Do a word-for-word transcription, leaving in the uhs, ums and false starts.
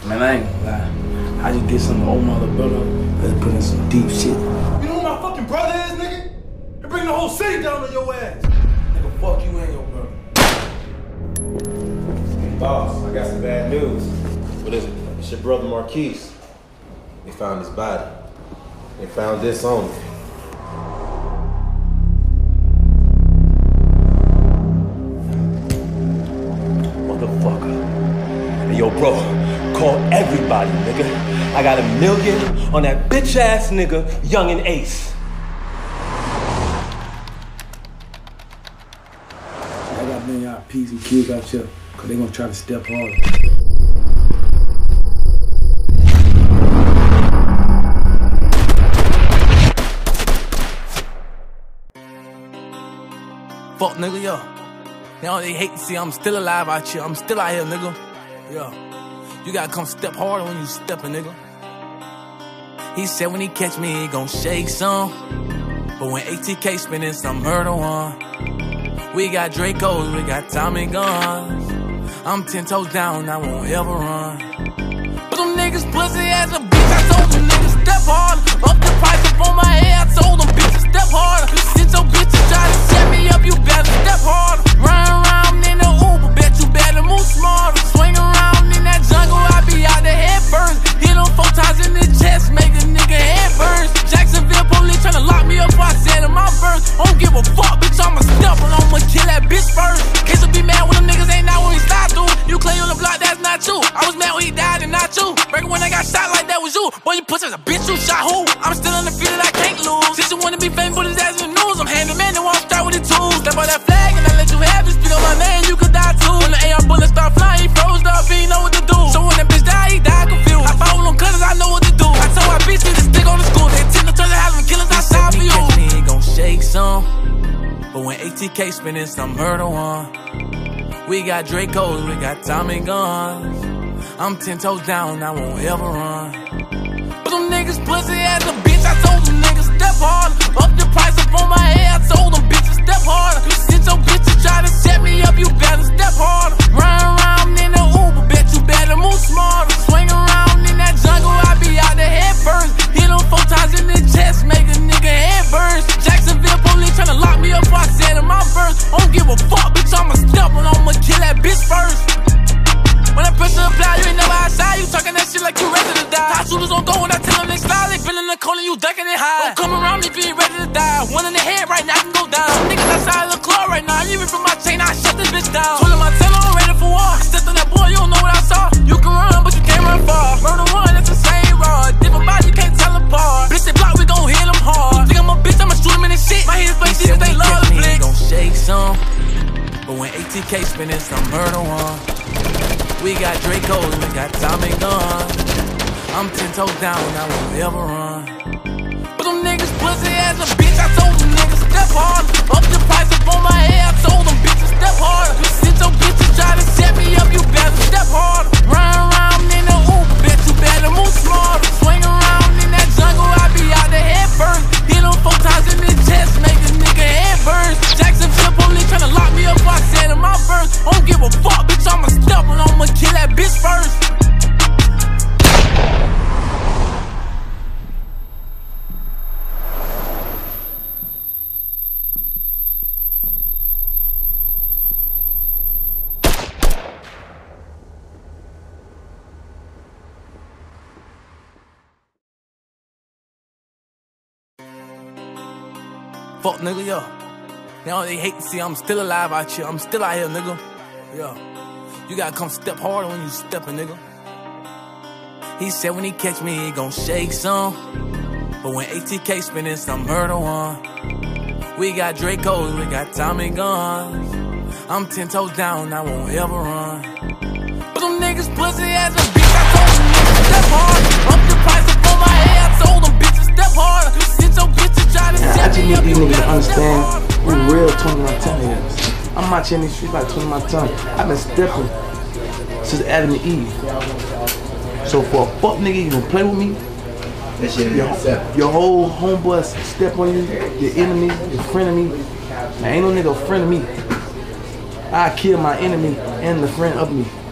Man, I ain't gonna lie. I just did some old mother brother. Let's put in some deep shit. You know who my fucking brother is, nigga? They bring the whole city down on your ass. Nigga, fuck you and your brother. Hey, boss, I got some bad news. What is it? It's your brother Marquise. They found his body. They found this on him. Motherfucker. Hey, yo, bro, call everybody, nigga. I got a million on that bitch ass nigga, Young and Ace. I got many y'all P's and Q's out here, cause they gonna try to step harder. Fuck, nigga, yo. Now they hate to see I'm still alive out here. I'm still out here, nigga. Yo. You gotta come step harder when you steppin', nigga. He said when he catch me, he gon' shake some. But when A T K spinning some murder one. We got Dracos, we got Tommy guns. I'm ten toes down, I won't ever run. But them niggas pussy as a bitch. I told them niggas step harder. Up the price up on my head, I told them bitches step harder. Since your bitches try to set me up, you better step harder. Run around in the Uber, bet you better move smarter. Swing around in that jungle, I be out there head first. Hit them four times in the chest, make a nigga head burst. Jacksonville police tryna lock me up before I said in my verse. I don't give a fuck, bitch, I'ma step and I'ma kill that bitch first. Kids will be mad when them niggas ain't not when we slide through. You claim on the block, that's not you. I was mad when he died and not you. Breaking when I got shot like that was you. Boy, you pussy as a bitch, you shot who? I'm still on the field that I can't lose. Since you wanna be famous, put his ass in the news. I'm handing man, they wanna start with the tools. Step on that flag and I let you have it. Speak on my name, you could die too. When the A R bullets start flying, he froze up, he ain't know what to do. So when that bitch died, he died confused. I fought with them cutters, I know what to do. I told my bitch to stick on the school. They tend to turn the house and killers outside for you. Catch me, he gon' shake some. But when A T K spinning some murder one. We got Dracos, we got Tommy guns. I'm ten toes down, I won't ever run. But them niggas pussy as a bitch. I told them niggas step harder. Up the price up on my head, I told them bitches step harder. Since your bitches try to set me up, you better step harder. Run around in the Uber, bet you better move smarter. Swing around in that jungle, I be out there head first. Hit them four times in the chest, make a nigga head burst. Jacksonville police tryna lock me up before I said in my verse. I don't give a fuck, bitch, I'ma step and I'ma kill that bitch first. When I press the apply, you ain't never outside. You talking that shit like you ready to die. Hot shooters don't go when I tell them they slide. They feel in the corner, you ducking it high. Don't come around me if you ain't ready to die. One in the head right now, I can go down. Niggas outside of the club right now. Even from my chain, I shut this bitch down. Told him I tell him I'm ready for war. I stepped on that boy, you don't know what I saw. You can run, but you can't run far. Murder one, that's the same rod. Different body, you can't tell apart. Bitch, they block, we gon' hit them hard. Think I'm a bitch, I'ma shoot him in his shit. My head face, even they love the flicks. Gon' shake some. But when A T K spinning some murder one. We got Dracos, we got Tommy guns. I'm ten toes down, I won't ever run. But them niggas pussy as a bitch. I told them niggas step harder. Up the price up on my head, I told them bitches step harder. Since your bitches try to set me up, you better step harder. Run around in the Uber, bet you better move smarter. Swing around in that jungle, I be out there head first. Hit them four times in the chest, make a nigga head burst. Jacksonville police tryna lock me up before I said in my verse. I don't give a fuck, bitch, I'ma step and I'ma kill that bitch first. Fuck, nigga, yo. Now they hate to see I'm still alive out here. I'm still out here, nigga. Yo. You gotta come step harder when you steppin', nigga. He said when he catch me, he gon' shake some. But when A T K spinning some murder one. We got Dracos, we got Tommy guns. I'm ten toes down, I won't ever run. But them niggas pussy as a bitch. I told them niggas step harder. Up the price up on my head, I told them bitches step harder. Since your bitches try to set me up, you better step harder. We real twenty my ton niggas. I'm out here in these streets like twenty my ton. I've been stepping since Adam and Eve. So for a fuck nigga, you gonna play with me? That shit Your, your whole homeboy step on you, your enemy, your friend of me. Man, ain't no nigga a friend of me. I kill my enemy and the friend of me.